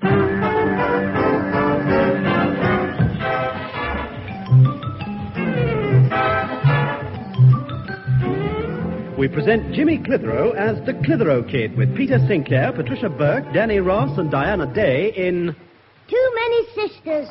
We present Jimmy Clitheroe as the Clitheroe Kid with Peter Sinclair, Patricia Burke, Danny Ross and Diana Day in... Too Many Sisters.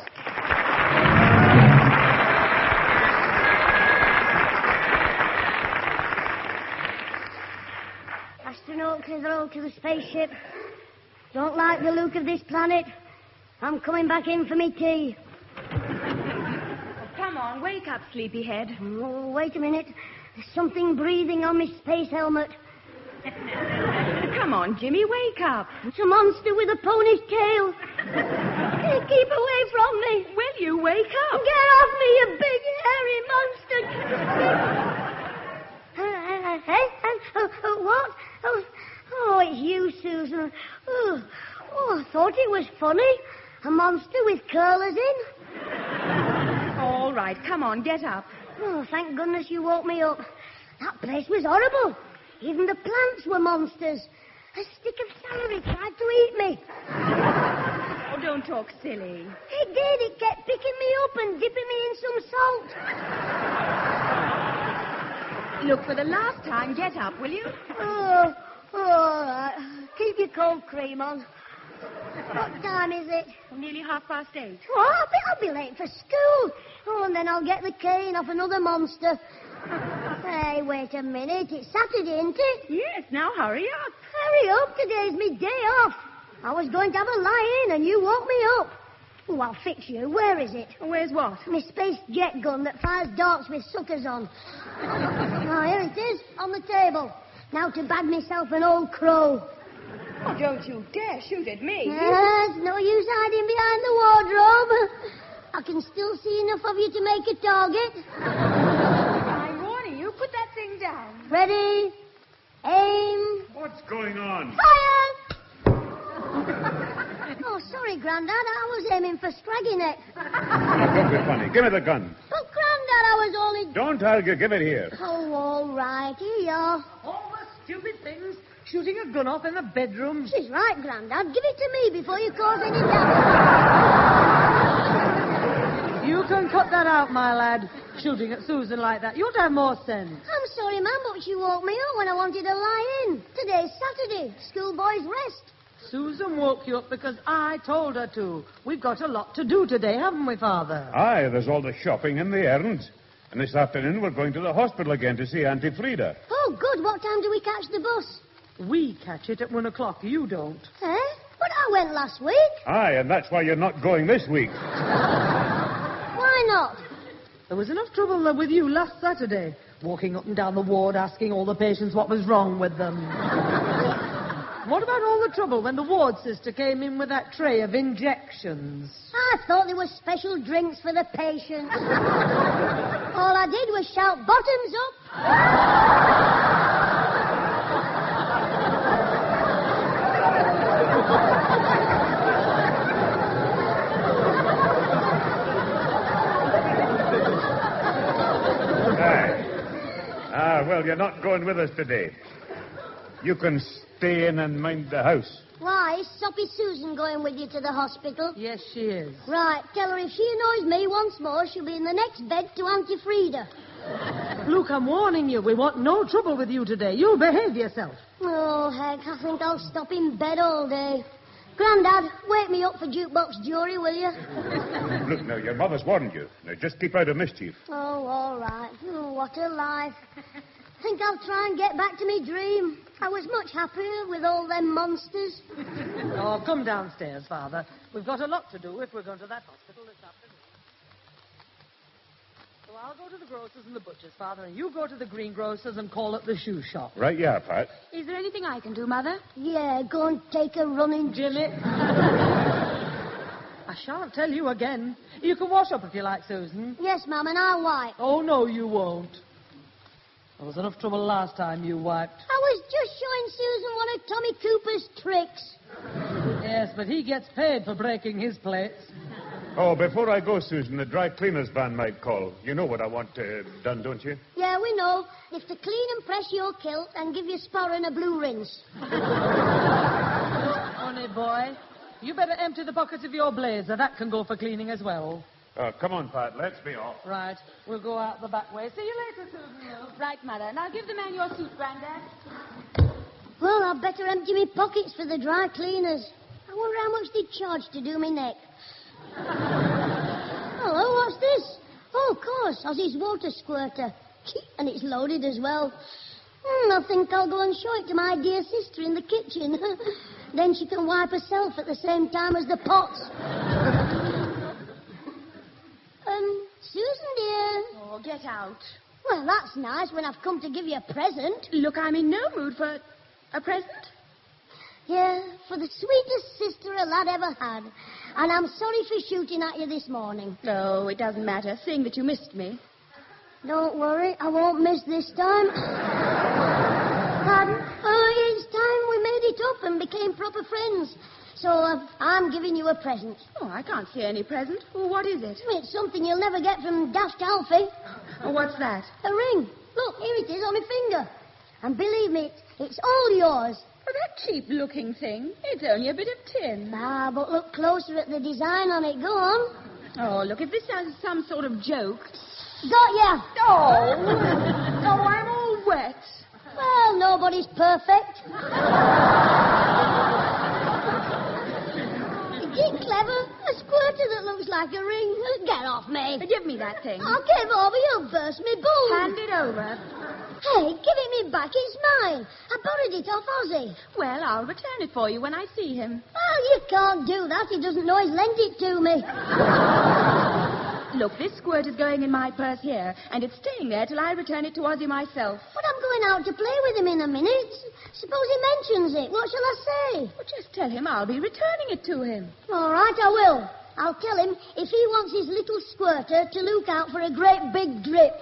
Astronaut Clitheroe to the spaceship. Don't like the look of this planet. I'm coming back in for me tea. Come on, wake up, sleepyhead. Oh, wait a minute. There's something breathing on my space helmet. Come on, Jimmy, wake up. It's a monster with a pony's tail. Keep away from me. Will you wake up? Get off me, you big, hairy monster. What? Oh, it's you, Susan. Oh, I thought it was funny. A monster with curlers in. All right, come on, get up. Oh, thank goodness you woke me up. That place was horrible. Even the plants were monsters. A stick of celery tried to eat me. Oh, don't talk silly. It did. It kept picking me up and dipping me in some salt. Look, for the last time, get up, will you? Oh, all right. Keep your cold cream on. What time is it? Nearly 8:30. Oh, I'll be late for school. Oh, and then I'll get the cane off another monster. Hey, wait a minute. It's Saturday, isn't it? Yes, now hurry up. Hurry up. Today's me day off. I was going to have a lie-in, and you woke me up. Oh, I'll fix you. Where is it? Where's what? My space jet gun that fires darts with suckers on. Oh, here it is, on the table. Now to bag myself an old crow. Oh, don't you dare shoot at me. Yes, no use hiding behind the wardrobe. I can still see enough of you to make a target. I'm warning you, put that thing down. Ready? Aim. What's going on? Fire! Oh, sorry, Grandad. I was aiming for Scraggy Neck. Don't be funny. Give me the gun. But, Grandad, I was only... Don't argue. Give it here. Oh, all right. Here you are. All the stupid things. Shooting a gun off in the bedroom. She's right, Grandad. Give it to me before you cause any damage. You can cut that out, my lad. Shooting at Susan like that. You ought to have more sense. I'm sorry, Ma'am, but she woke me up when I wanted to lie in. Today's Saturday. Schoolboys rest. Susan woke you up because I told her to. We've got a lot to do today, haven't we, Father? Aye, there's all the shopping and the errands. And this afternoon we're going to the hospital again to see Auntie Frida. Oh, good. What time do we catch the bus? We catch it at 1 o'clock. You don't. Eh? But I went last week. Aye, and that's why you're not going this week. Why not? There was enough trouble with you last Saturday. Walking up and down the ward asking all the patients what was wrong with them. What about all the trouble when the ward sister came in with that tray of injections? I thought there were special drinks for the patients. All I did was shout, bottoms up. Well, you're not going with us today. You can stay in and mind the house. Why, is Soppy Susan going with you to the hospital? Yes, she is. Right, tell her if she annoys me once more, she'll be in the next bed to Auntie Frida. Luke, I'm warning you. We want no trouble with you today. You'll behave yourself. Oh, heck, I think I'll stop in bed all day. Grandad, wake me up for jukebox jury, will you? Look, now, your mother's warned you. Now, just keep out of mischief. Oh, all right. Oh, what a life. Think I'll try and get back to me dream. I was much happier with all them monsters. Oh, come downstairs, Father. We've got a lot to do if we're going to that hospital this afternoon. So I'll go to the grocer's and the butcher's, Father, and you go to the greengrocer's and call at the shoe shop. Right, yeah, Pat. Is there anything I can do, Mother? Yeah, go and take a running... Jimmy. I shan't tell you again. You can wash up if you like, Susan. Yes, Mum, and I'll wipe. Oh, no, you won't. There was enough trouble last time you wiped. I was just showing Susan one of Tommy Cooper's tricks. Yes, but he gets paid for breaking his plates. Oh, before I go, Susan, the dry cleaner's van might call. You know what I want done, don't you? Yeah, we know. If to clean and press your kilt and give you sporran a blue rinse. Honey boy, You better empty the pockets of your blazer. That can go for cleaning as well. Oh, come on, Pat. Let's be off. Right. We'll go out the back way. See you later, Susan. Right, Mother. Now give the man your suit, Grandad. Well, I'd better empty me pockets for the dry cleaners. I wonder how much they charge to do me neck. Hello, what's this? Oh, of course, Ozzy's water squirter. And it's loaded as well. I think I'll go and show it to my dear sister in the kitchen. Then she can wipe herself at the same time as the pots. Susan, dear. Oh, get out. Well, that's nice when I've come to give you a present. Look, I'm in no mood for a present. Yeah, for the sweetest sister a lad ever had. And I'm sorry for shooting at you this morning. No, it doesn't matter, seeing that you missed me. Don't worry, I won't miss this time. Pardon? It's time we made it up and became proper friends. So I'm giving you a present. Oh, I can't see any present. Well, what is it? It's something you'll never get from Daft Alfie. Oh, what's that? A ring. Look, here it is on my finger. And believe me, it's all yours. Oh, that cheap-looking thing. It's only a bit of tin. But look closer at the design on it. Go on. Oh, look, if this is some sort of joke... Got ya. Oh, oh, I'm all wet. Well, nobody's perfect. Isn't it clever? A squirter that looks like a ring. Get off me. Give me that thing. I'll give over. You'll burst me balls. Hand it over. Hey, give it me back. It's mine. I borrowed it off Ozzy. Well, I'll return it for you when I see him. Well, you can't do that. He doesn't know he's lent it to me. Look, this squirt is going in my purse here, and it's staying there till I return it to Ozzy myself. But I'm going out to play with him in a minute. Suppose he mentions it. What shall I say? Well, just tell him I'll be returning it to him. All right, I will. I'll tell him if he wants his little squirter to look out for a great big drip.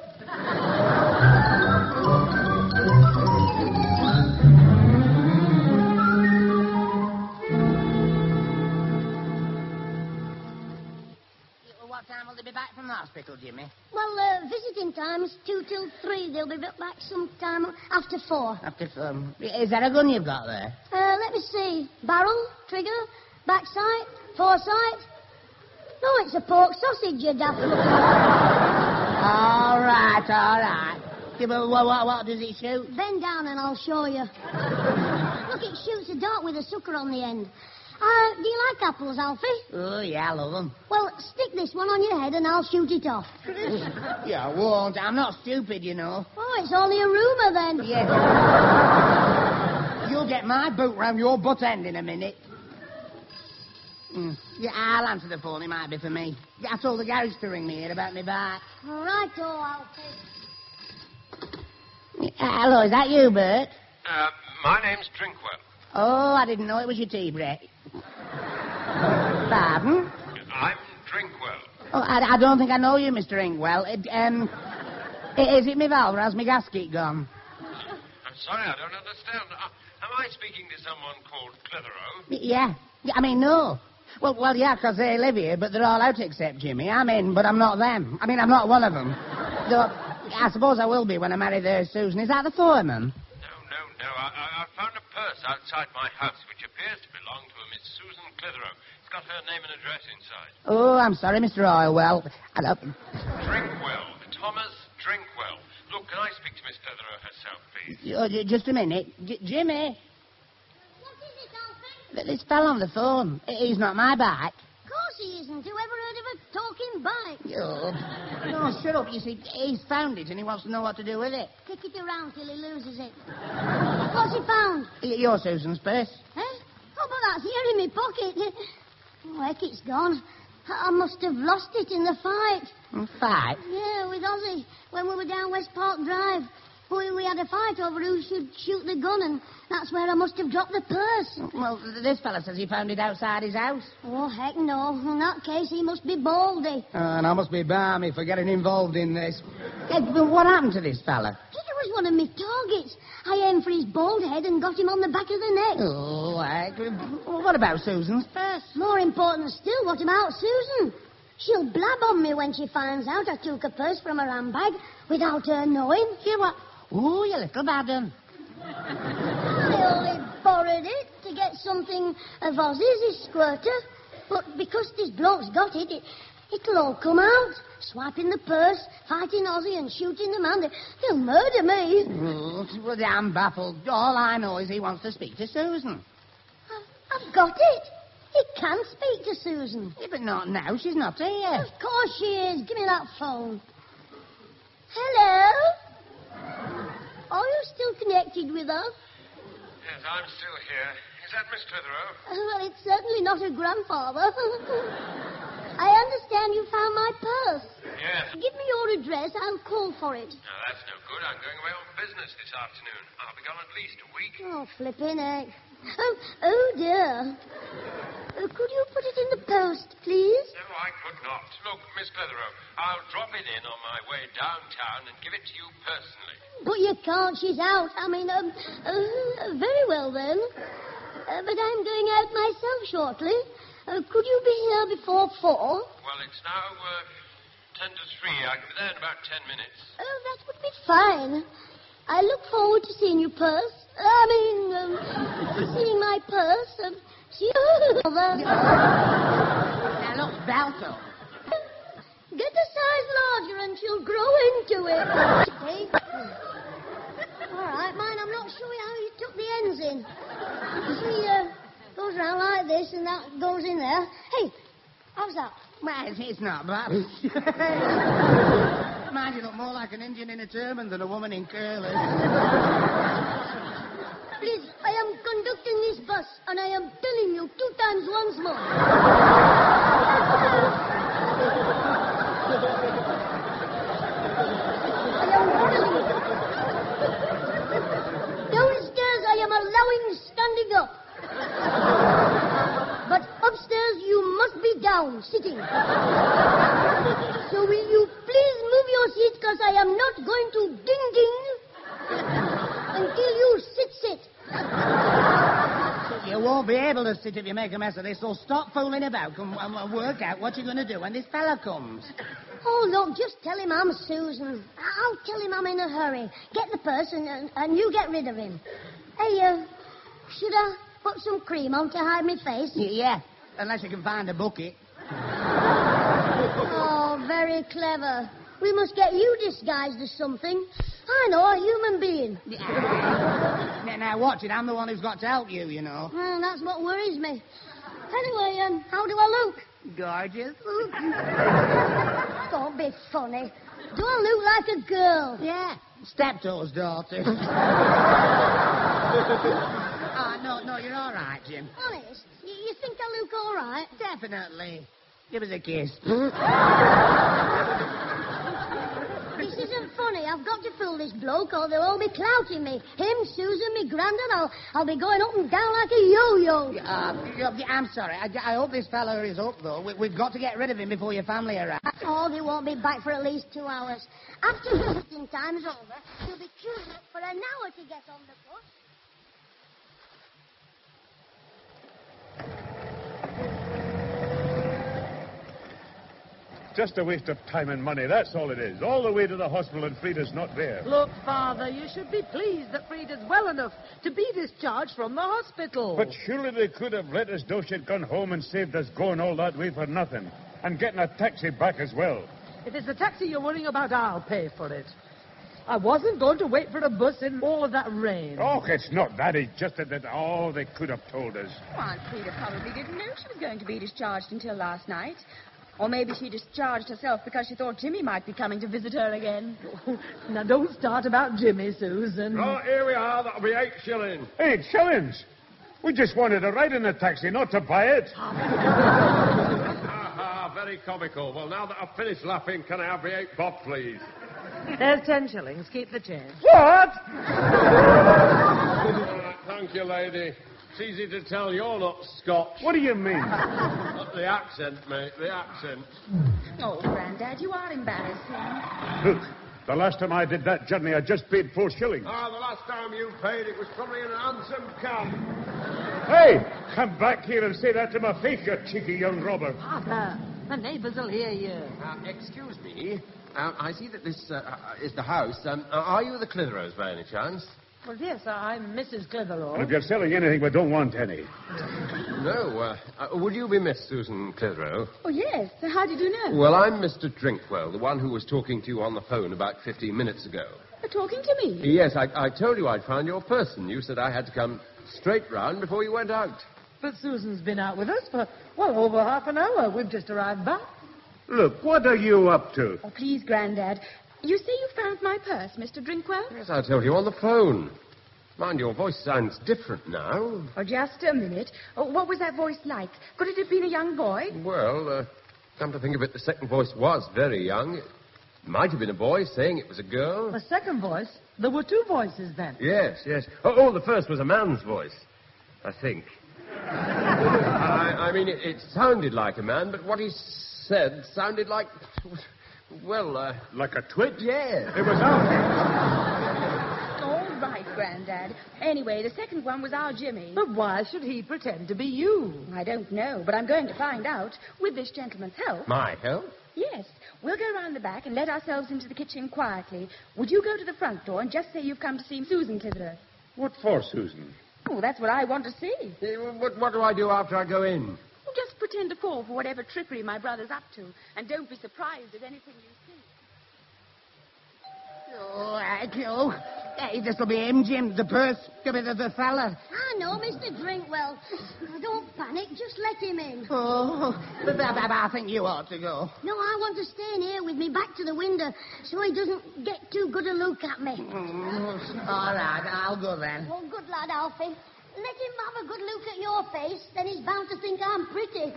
What time will they be back from the hospital, Jimmy? Well, visiting time's 2 till 3. They'll be back sometime after 4. After 4. Is that a gun you've got there? Let me see. Barrel, trigger, backside, foresight. No, it's a pork sausage, you daft little... All right. Yeah, but what does it shoot? Bend down and I'll show you. Look, it shoots a dart with a sucker on the end. Do you like apples, Alfie? Oh, yeah, I love them. Well, stick this one on your head and I'll shoot it off. Yeah, I won't. I'm not stupid, you know. Oh, it's only a rumour then. Yes. You'll get my boot round your butt end in a minute. Yeah, I'll answer the phone. It might be for me. I told the garage to ring me here about me back. All right, Alfie. Hello, is that you, Bert? My name's Drinkwell. Oh, I didn't know it was your tea, Brett. Pardon? I'm Drinkwell. Oh, I don't think I know you, Mr. Inkwell. Is it me valve or has my gasket gone? I'm sorry, I don't understand. Am I speaking to someone called Clitheroe? Yeah. I mean, no. Well, yeah, because they live here, but they're all out except Jimmy. I'm in, but I'm not them. I mean, I'm not one of them. Though, I suppose I will be when I marry their Susan. Is that the foreman? No. I found a purse outside my house which appears to belong to a Miss Susan Clitheroe. It's got her name and address inside. Oh, I'm sorry, Mr. Oilwell. Drinkwell. Thomas Drinkwell. Look, can I speak to Miss Clitheroe herself, please? Just a minute. Jimmy. What is it, Alfie? This fell on the phone. He's not my bike. Of course he isn't. Who ever heard of a talking bike? No, shut up. You see, he's found it and he wants to know what to do with it. Kick it around till he loses it. What's he found? Your Susan's purse. Eh? Oh, but that's here in my pocket. Oh, heck, it's gone. I must have lost it in the fight. Fight? Yeah, with Ozzy, when we were down West Park Drive. We had a fight over who should shoot the gun, and that's where I must have dropped the purse. Well, this fella says he found it outside his house. Oh, heck no. In that case, he must be baldy. And I must be balmy for getting involved in this. But what happened to this fella? He was one of my targets. I aimed for his bald head and got him on the back of the neck. Oh, what about Susan's purse? More important still, what about Susan? She'll blab on me when she finds out I took a purse from her handbag without her knowing. She what? Oh, you little bad one. I only borrowed it to get something of Ozzy's, Squirter. But because this bloke's got it, it'll all come out. Swiping the purse, fighting Ozzy and shooting the man. They'll murder me. Well, I'm baffled. All I know is he wants to speak to Susan. I've got it. He can speak to Susan. Yeah, but not now. She's not here. Of course she is. Give me that phone. Hello? Are you still connected with us? Yes, I'm still here. Is that Miss Clitheroe? Well, it's certainly not her grandfather. I understand you found my purse. Yes. Give me your address. I'll call for it. No, that's no good. I'm going away on business this afternoon. I'll be gone at least a week. Oh, flipping heck. Oh, dear. Could you put it in the post, please? No, I could not. Look, Miss Clitheroe, I'll drop it in on my way downtown and give it to you personally. But you can't. She's out. I mean, very well then. But I'm going out myself shortly. Could you be here before 4? Well, it's now 10 to 3. I can be there in about 10 minutes. Oh, that would be fine. I look forward to seeing you, purse. Seeing my purse. See you over. Now, look, Balto. Get a size larger and she'll grow into it. Hey. All right, mind, I'm not sure how you took the ends in. You see, goes round like this and that goes in there. Hey, how's that? Well, it's not bad. Mind you look more like an Indian in a turban than a woman in curlers. Please, I am conducting this bus, and I am telling you 2 times once more. Downstairs, I am allowing standing up. But upstairs, you must be down, sitting. So will you please move your seat, because I am not going to ding-ding until you sit. You won't be able to sit if you make a mess of this, so stop fooling about and work out what you're going to do when this fella comes. Oh, look, just tell him I'm Susan. I'll tell him I'm in a hurry. Get the purse and you get rid of him. Hey, should I put some cream on to hide my face? Yeah, unless you can find a bucket. Oh, very clever. We must get you disguised as something. I know, a human being. Now, watch it. I'm the one who's got to help you, you know. Well, that's what worries me. Anyway, how do I look? Gorgeous. Don't be funny. Do I look like a girl? Yeah. Steptoe's daughter. No, you're all right, Jim. Honest? You think I look all right? Definitely. Give us a kiss. This isn't funny. I've got to fool this bloke or they'll all be clouting me. Him, Susan, me granddad, I'll be going up and down like a yo-yo. I'm sorry. I hope this fella is up, though. We've got to get rid of him before your family arrives. Oh, they won't be back for at least 2 hours. After visiting time's over, he'll be queuing up for an hour to get on the bus. Just a waste of time and money, that's all it is. All the way to the hospital and Frida's not there. Look, Father, you should be pleased that Frida's well enough to be discharged from the hospital. But surely they could have let us know she'd gone home and saved us going all that way for nothing. And getting a taxi back as well. If it's the taxi you're worrying about, I'll pay for it. I wasn't going to wait for a bus in all of that rain. Oh, it's not that. It's just that they could have told us. Well, Aunt Frida probably didn't know she was going to be discharged until last night. Or maybe she discharged herself because she thought Jimmy might be coming to visit her again. Now, don't start about Jimmy, Susan. Right, here we are. That'll be 8 shillings. 8 shillings? We just wanted to ride in the taxi, not to buy it. Very comical. Well, now that I've finished laughing, can I have the 8 bob, please? There's 10 shillings. Keep the change. What? Thank you, lady. It's easy to tell you're not Scotch. What do you mean? Not the accent, mate. The accent. Oh, Grandad, you are embarrassing. Look, the last time I did that journey, I just paid 4 shillings. The last time you paid, it was probably in a hansom cab. Hey, come back here and say that to my face, you cheeky young robber. Father, the neighbours will hear you. Excuse me. I see that this is the house. Are you the Clitheroes by any chance? Well, yes, I'm Mrs. Clitheroe. And if you're selling anything, we don't want any. No, would you be Miss Susan Clitheroe? Oh, yes. How did you know? Well, I'm Mr. Drinkwell, the one who was talking to you on the phone about 15 minutes ago. Talking to me? Yes, I told you I'd found your purse, and you said I had to come straight round before you went out. But Susan's been out with us for, well, over half an hour. We've just arrived back. Look, what are you up to? Oh, please, Grandad. You say you found my purse, Mr. Drinkwell? Yes, I told you on the phone. Mind, your voice sounds different now. Oh, just a minute. Oh, what was that voice like? Could it have been a young boy? Well, come to think of it, the second voice was very young. It might have been a boy saying it was a girl. The second voice? There were two voices then. Yes. Oh, the first was a man's voice, I think. I mean, it sounded like a man, but what he said sounded like, well, Like a twit? yes. It was out. All right, Grandad. Anyway, the second one was our Jimmy. But why should he pretend to be you? I don't know, but I'm going to find out with this gentleman's help. My help? Yes. We'll go round the back and let ourselves into the kitchen quietly. Would you go to the front door and just say you've come to see Susan Clitheroe? What for, Susan? Oh, that's what I want to see. What do I do after I go in? Oh, just pretend to fall for whatever trickery my brother's up to. And don't be surprised at anything you see. Oh, hey, this'll be him, Jim. The purse. Give me the fella. I know, Mr. Drinkwell. Don't panic. Just let him in. Oh, but I think you ought to go. No, I want to stay in here with me back to the window so he doesn't get too good a look at me. All right, I'll go then. Oh, good lad, Alfie. Let him have a good look at your face, then he's bound to think I'm pretty.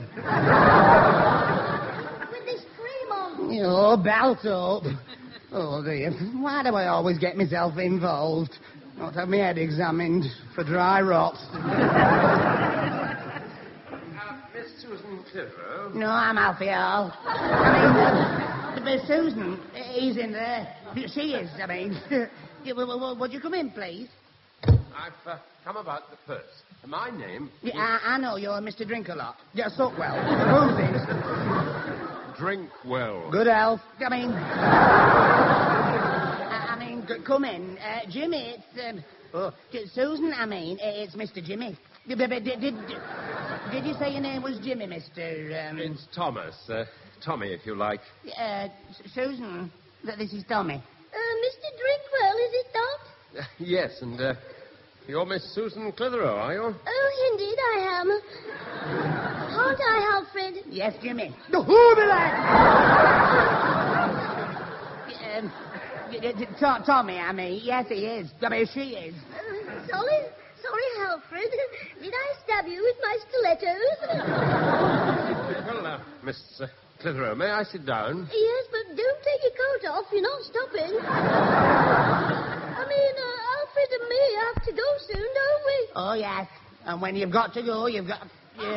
With this cream on. Oh, belt up. Oh, dear. Why do I always get myself involved? Not have my head examined for dry rot. Miss Susan Clitheroe? No, I'm Alfie Earl. I mean, but Susan, he's in there. She is, I mean. Would you come in, please? I've come about the purse. My name... Yeah, I know you're Mr. Drink-a-lot. Yeah, Suckwell. Who's this? Drinkwell. Good health. I mean, come in. Jimmy, it's... Susan, I mean, it's Mr. Jimmy. Did you say your name was Jimmy, Mr... It's Thomas. Tommy, if you like. Susan, this is Tommy. Mr. Drinkwell, is it not? Yes, and you're Miss Susan Clitheroe, are you? Oh, indeed I am. Aren't I, Alfred? Yes, Jimmy. Who be that? Tommy, I mean. Yes, he is. I mean, she is. Sorry, Alfred. Did I stab you with my stilettos? Well, Miss Clitheroe, may I sit down? Yes, but don't take your coat off. You're not stopping. I mean, Alfred and me have to go soon, don't we? Oh, yes. And when you've got to go, you've got...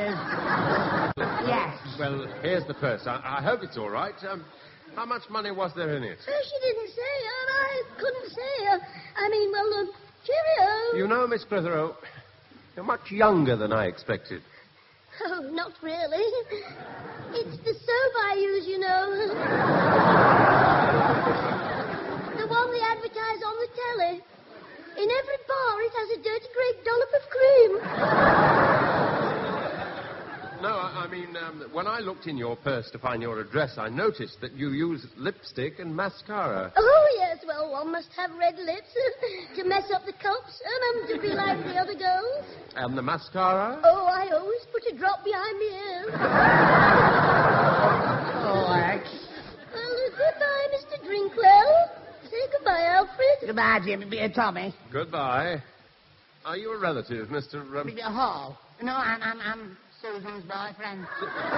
Yes. Well, here's the purse. I hope it's all right. How much money was there in it? She didn't say. I couldn't say. I mean, well, cheerio. You know, Miss Clitheroe, you're much younger than I expected. Oh, not really. It's the soap I use, you know. The one they advertise on the telly. In every bar, it has a dirty great dollop of cream. No, I mean, when I looked in your purse to find your address, I noticed that you use lipstick and mascara. Oh, yes, well, one must have red lips to mess up the cups and to be like the other girls. And the mascara? Oh, I always put a drop behind the ears. Well, goodbye, Mr. Drinkwell. Say goodbye, Alfred. Goodbye, Jimmy. Tommy. Goodbye. Are you a relative, Mr. Hall? No, I'm Susan's boyfriend.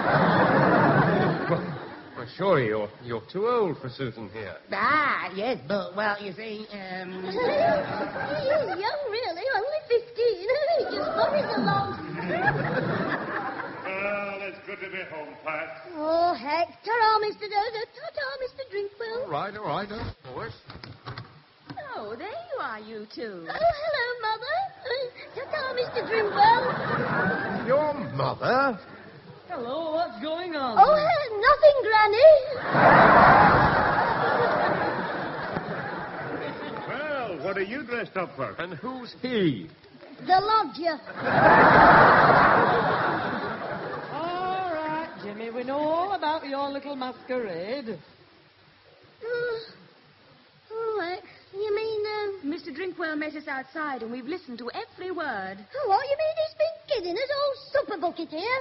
Well, surely you're too old for Susan here. Ah, yes, but, well, you see, He's young, really. Only 15. He just hurries along. Well, it's good to be home, Pat. Oh, heck. Ta-ra, Mr. Dozer. Ta-ta, Mr. Drinkwell. All right, of course. Oh, there you are, you two. Oh, hello, Mother. Ta-ta, Mr. Drinkwell. Your mother? Hello, what's going on? Oh, nothing, Granny. Well, what What are you dressed up for? And who's he? The lodger. All right, Jimmy, we know all about your little masquerade. All right. You mean, Mr. Drinkwell met us outside, and we've listened to every word. what, you mean he's been kidding us? Old supper bucket here?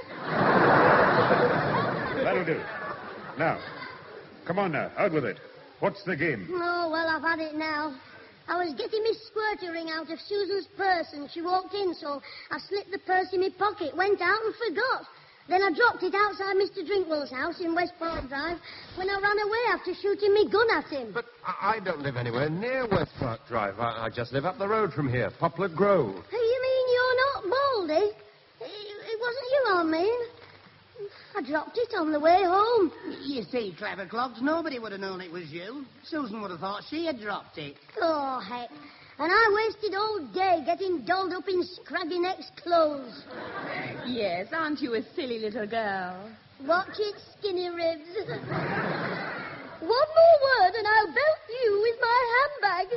That'll do. Now, come on now, out with it. What's the game? Oh, well, I've had it now. I was getting my squirter ring out of Susan's purse, and she walked in, so I slipped the purse in my pocket, went out and forgot. Then I dropped it outside Mr. Drinkwell's house in West Park Drive when I ran away after shooting me gun at him. But I don't live anywhere near West Park Drive. I just live up the road from here, Poplar Grove. You mean you're not Baldy? It wasn't you, I mean. I dropped it on the way home. You see, clever clogs, nobody would have known it was you. Susan would have thought she had dropped it. Oh, heck. And I wasted all day getting dolled up in Scraggy Neck's clothes. Yes, aren't you a silly little girl? Watch it, skinny ribs. One more word and I'll belt you with my handbag.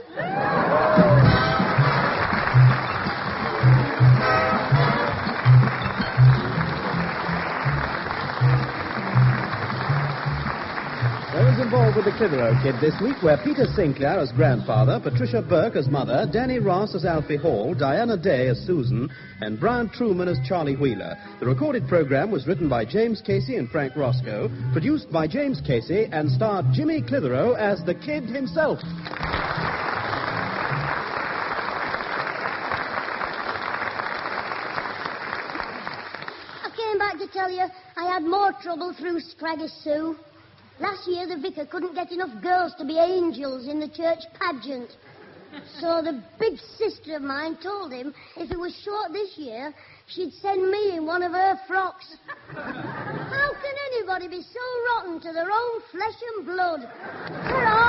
Those involved with the Clitheroe Kid this week were Peter Sinclair as grandfather, Patricia Burke as mother, Danny Ross as Alfie Hall, Diana Day as Susan, and Brian Truman as Charlie Wheeler. The recorded program was written by James Casey and Frank Roscoe, produced by James Casey, and starred Jimmy Clitheroe as the Kid himself. I came back to tell you I had more trouble through Scraggy Sue. Last year, the vicar couldn't get enough girls to be angels in the church pageant. So the big sister of mine told him if it was short this year, she'd send me in one of her frocks. How can anybody be so rotten to their own flesh and blood? Her